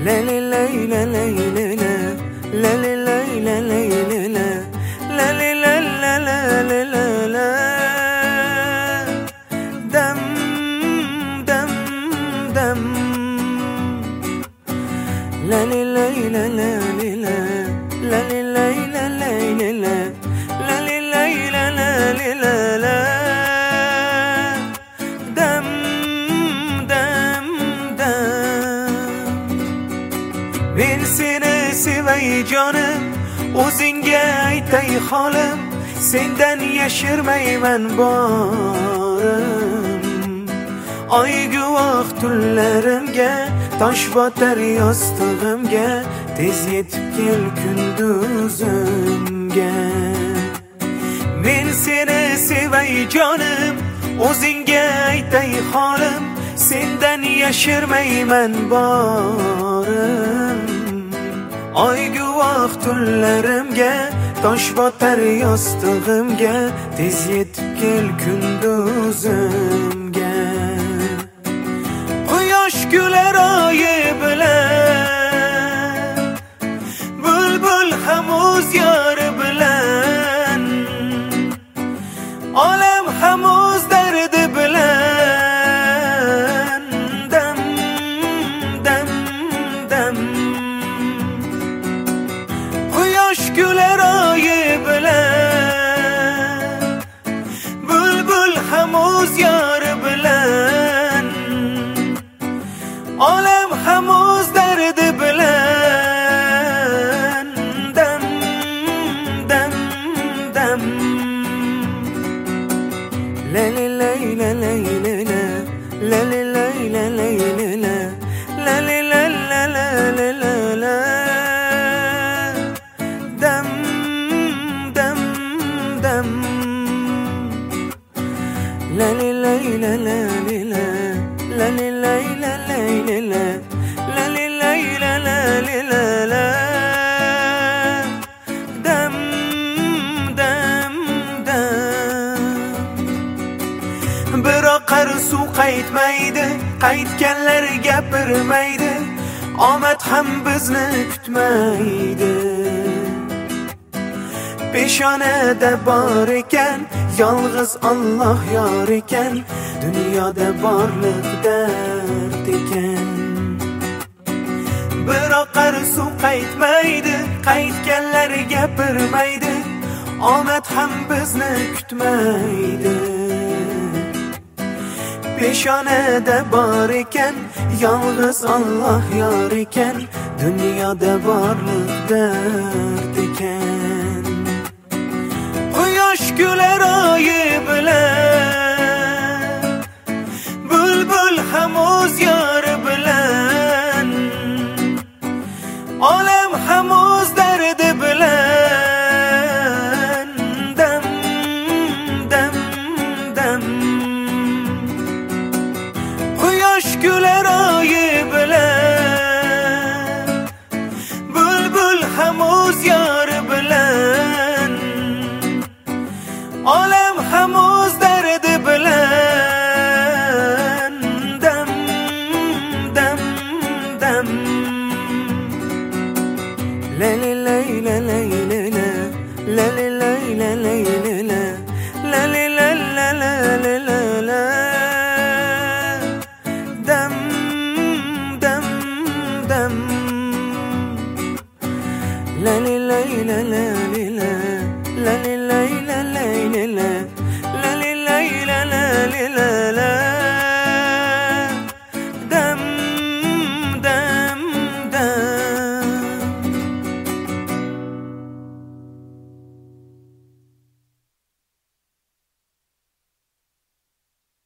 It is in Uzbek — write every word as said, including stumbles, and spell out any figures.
La la la la la la la la la la la la la la la la la la la la dam dam dam la la la la la la la la la la la la la la la la la la dam dam dam men seni sevay jonim o'zingga aytay holim sendan yashirmayman borim oy guvoh tunlarimga tosh botar yostig'imga tez yetib kel kunduzimga men seni sevay jonim o'zingga aytay holim sendan yashirmayman borim oy guvoh tunlarimga tosh botar yostig'imga tez yetib kel kunduzimga quyosh kular oyi bilan bulbul ham o'z yori bilan olam ham o'z dardi bilan dam dam dam quyosh kular oyi bilan bulbul ham o'z yori bilan olam ham o'z dardi bilan dam dam dam la la la la la la la la la la la la la la la la la la la dam dam dam la la la la la la la la la la la la la la la la la la dam dam dam biroq qarsu qaytmaydi qaytganlar gapirmaydi omad ham bizni kutmaydi peshonada bor ekan yolg'iz Alloh yor ekan dunyoda borliq dard ekan biroq qarsu qaytmaydi qaytganlar gapirmaydi omad ham bizni kutmaydi peshonada bor ekan yolg'iz Alloh yor ekan dunyoda borliq dard ekan quyosh kular oyi bilan bulbul ham o'z yori bilan olam ham o'z dardi bilan dam dam dam quyosh kular oyi bilan bulbul ham o'z yori bilan olam ham o'z dardi bilan dam dam dam la la la la la la la la la la la la la la la la la la la dam dam dam la la la la la la la la